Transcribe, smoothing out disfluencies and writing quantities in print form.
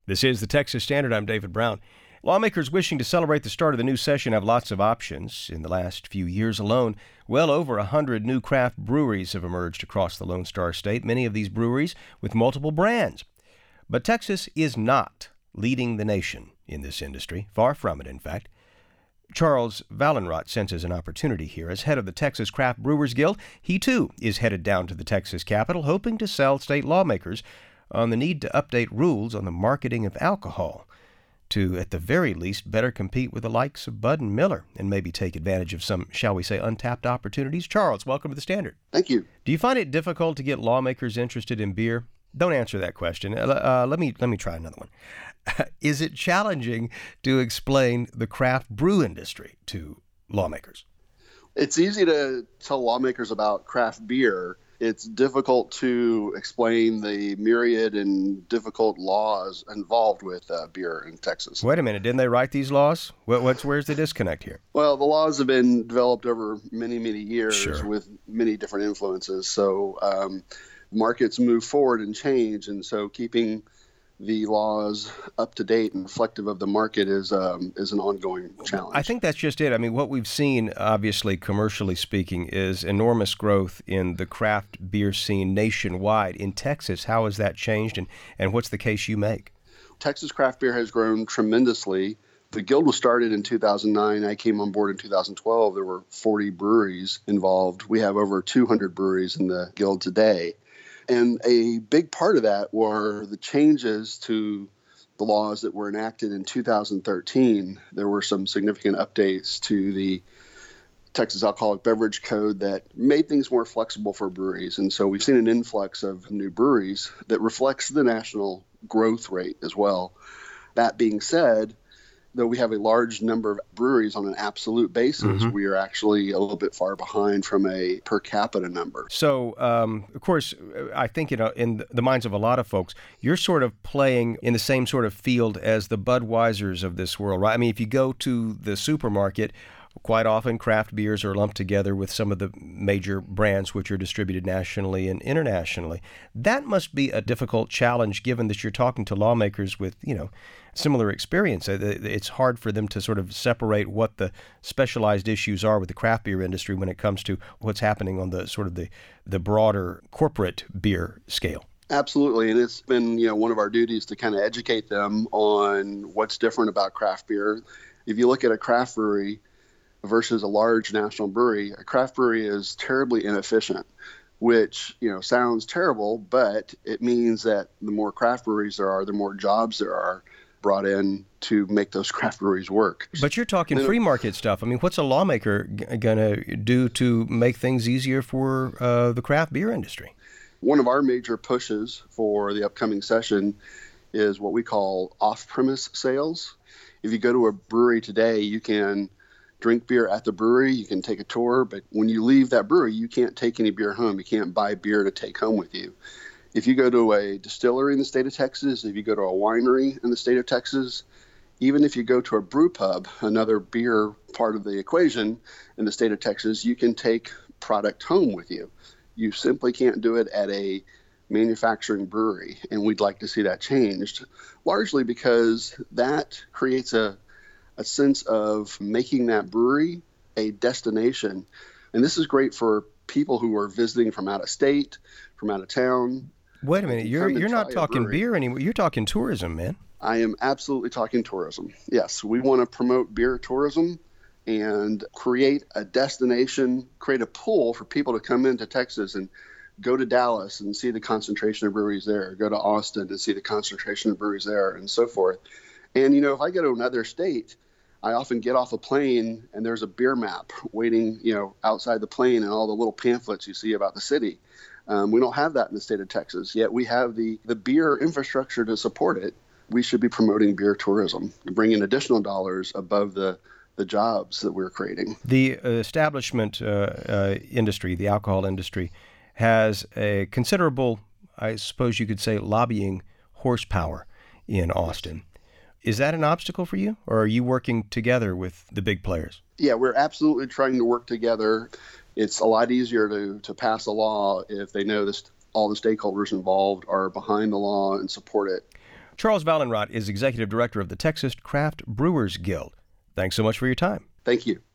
This is the Texas Standard. I'm David Brown. Lawmakers wishing to celebrate the start of the new session have lots of options. In the last few years alone, well over 100 new craft breweries have emerged across the Lone Star State, many of these breweries with multiple brands. But Texas is not leading the nation in this industry. Far from it, in fact. Charles Valenrot senses an opportunity here. As head of the Texas Craft Brewers Guild, he too is headed down to the Texas Capitol, hoping to sell state lawmakers on the need to update rules on the marketing of alcohol to, at the very least, better compete with the likes of Bud and Miller and maybe take advantage of some, shall we say, untapped opportunities. Charles, welcome to the Standard. Thank you. Do you find it difficult to get lawmakers interested in beer? Don't answer that question. Let me try another one. Is it challenging to explain the craft brew industry to lawmakers? It's easy to tell lawmakers about craft beer. It's difficult to explain the myriad and difficult laws involved with beer in Texas. Wait a minute. Didn't they write these laws? Where's the disconnect here? Well, the laws have been developed over many, many years Sure. with many different influences. So markets move forward and change. And so keeping the laws up to date and reflective of the market is an ongoing challenge. I think that's just it. I mean, what we've seen, obviously, commercially speaking, is enormous growth in the craft beer scene nationwide. In Texas, how has that changed, and what's the case you make? Texas craft beer has grown tremendously. The Guild was started in 2009. I came on board in 2012. There were 40 breweries involved. We have over 200 breweries in the Guild today. And a big part of that were the changes to the laws that were enacted in 2013. There were some significant updates to the Texas Alcoholic Beverage Code that made things more flexible for breweries. And so we've seen an influx of new breweries that reflects the national growth rate as well. That being said, though we have a large number of breweries on an absolute basis, we are actually a little bit far behind from a per capita number. So, of course, I think in the minds of a lot of folks, you're sort of playing in the same sort of field as the Budweisers of this world, right? I mean, if you go to the supermarket, quite often craft beers are lumped together with some of the major brands which are distributed nationally and internationally. That must be a difficult challenge given that you're talking to lawmakers with, similar experience. It's hard for them to sort of separate what the specialized issues are with the craft beer industry when it comes to what's happening on the sort of the broader corporate beer scale. Absolutely. And it's been, one of our duties to kind of educate them on what's different about craft beer. If you look at a craft brewery versus a large national brewery, a craft brewery is terribly inefficient, which, sounds terrible, but it means that the more craft breweries there are, the more jobs there are brought in to make those craft breweries work. But you're talking free market stuff. I mean, what's a lawmaker going to do to make things easier for the craft beer industry? One of our major pushes for the upcoming session is what we call off-premise sales. If you go to a brewery today, you can drink beer at the brewery, you can take a tour, but when you leave that brewery, you can't take any beer home. You can't buy beer to take home with you. If you go to a distillery in the state of Texas, if you go to a winery in the state of Texas, even if you go to a brew pub, another beer part of the equation in the state of Texas, you can take product home with you. You simply can't do it at a manufacturing brewery, and we'd like to see that changed, largely because that creates a sense of making that brewery a destination. And this is great for people who are visiting from out of state, from out of town. Wait a minute, you're not talking beer anymore. You're talking tourism, man. I am absolutely talking tourism. Yes, we want to promote beer tourism and create a destination, create a pull for people to come into Texas and go to Dallas and see the concentration of breweries there, go to Austin and see the concentration of breweries there, and so forth. And, if I go to another state, I often get off a plane and there's a beer map waiting, outside the plane and all the little pamphlets you see about the city. We don't have that in the state of Texas, yet we have the beer infrastructure to support it. We should be promoting beer tourism and bring in additional dollars above the jobs that we're creating. The establishment industry, the alcohol industry, has a considerable, I suppose you could say, lobbying horsepower in Austin. Is that an obstacle for you, or are you working together with the big players? Yeah, we're absolutely trying to work together. It's a lot easier to pass a law if they know all the stakeholders involved are behind the law and support it. Charles Wallenrot is Executive Director of the Texas Craft Brewers Guild. Thanks so much for your time. Thank you.